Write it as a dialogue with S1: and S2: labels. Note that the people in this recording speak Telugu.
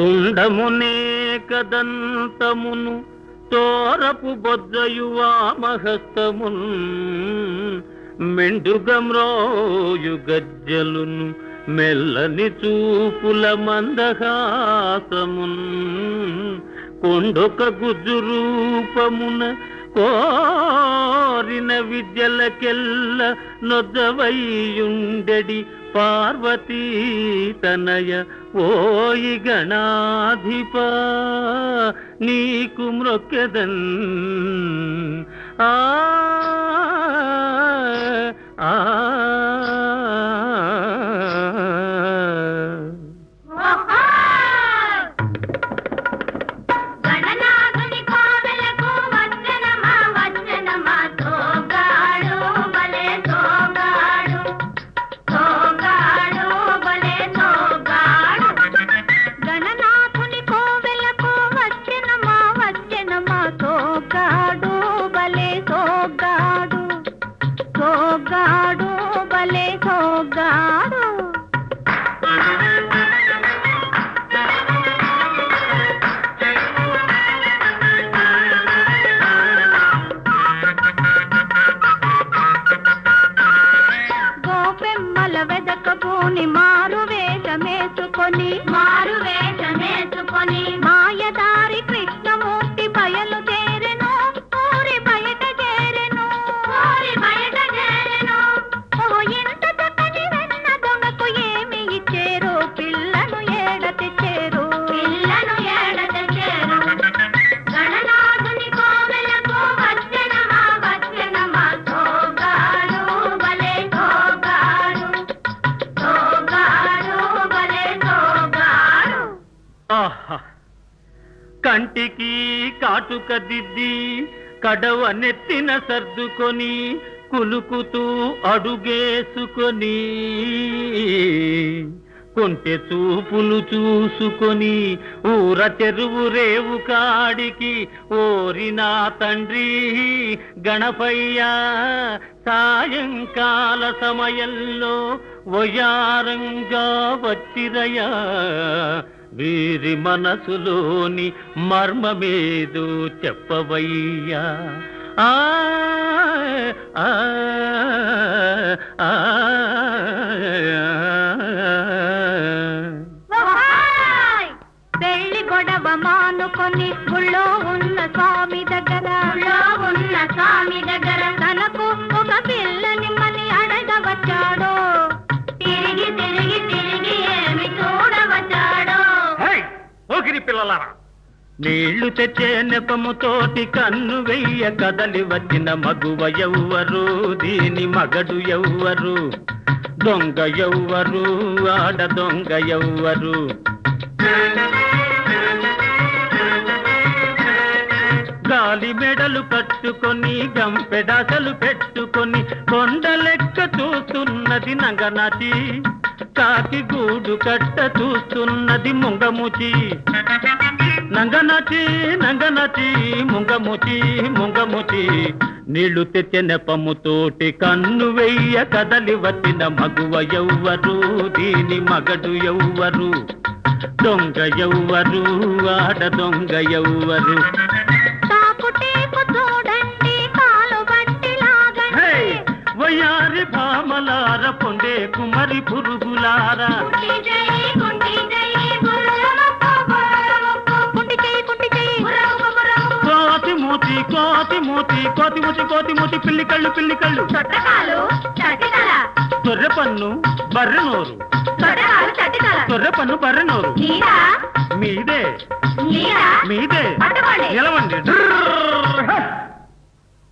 S1: తుండమునే కదంతమును తోరపు బొజ్జయు వామహస్తమున్ మెండుగమ్రోయు గజ్జలును మెల్లని చూపుల మందహాసమున్ కొండొక గుజ్జు రూపమున కోరిన విద్యలకెల్ల నొద్దవైయుండెడి పార్వతీ తనయ ఓయి గణాధిప నీకు మ్రొక్కెదన్ ఆ ఆ
S2: మాయదారి కృష్ణమూర్తి బయలు చేరెను ఊరి బయట చేరెను ఓ ఎంత చక్కని వెన్న దొంగకు ఏమి ఇచ్చేరు పిల్లను ఏడ తెచ్చేరు గణనాథుని కోవెలకు వచ్చెనమా తోగాడు భలే తోగాడు భలే తోగాడు.
S1: కంటికి కాటుక దిద్ది కడవ నెత్తిన సర్దుకొని కులుకుతూ అడుగేసుకొని కొంటె చూపులు చూసుకొని ఊర చెరువు రేవు కాడికి ఓరినా తండ్రి గణపయ్య సాయంకాల సమయంలో వయారంగా వచ్చిరయా వీరి మనసులోని మర్మమేదో చెప్పవయ్యా ఆ ఆ ఆ
S2: పెళ్లి గొడవ మానుకొని గుళ్ళో ఉన్న స్వామి దగ్గర తనకు ఒక పిల్లని మని అడగవచ్చాడో తిరిగి ఏమి చూడవచ్చాడో.
S1: ఓగిరి పిల్లలారా, నీళ్లు తెచ్చే నెపముతోటి కన్ను వెయ్య కదలి వచ్చిన మగువ ఎవ్వరు, దీని మగడు ఎవ్వరు, దొంగ ఎవ్వరు, ఆడ దొంగ ఎవ్వరు. గాలి మెడలు కట్టుకొని గంపెడాసలు పెట్టుకొని కొండ లెక్క చూస్తున్నది నంగనాచి, కాకి గూడు కట్ట చూస్తున్నది ముంగముచి. నంగనాచి ముంగముచి నీళ్లు తెచ్చే నెపముతోటి కన్ను వెయ్య కదలి వచ్చిన మగువ ఎవ్వరు, దీని మగడు ఎవ్వరు, దొంగ ఎవ్వరు, ఆడ దొంగ ఎవ్వరు. వయారి భామలార పొందే కుమరి పురుగులారా, కోతి మూతి పిల్లి కళ్ళు తొర్రె పన్ను బర్రెనోరు, తొర్రె పన్ను బర్రెనోరు. మీదే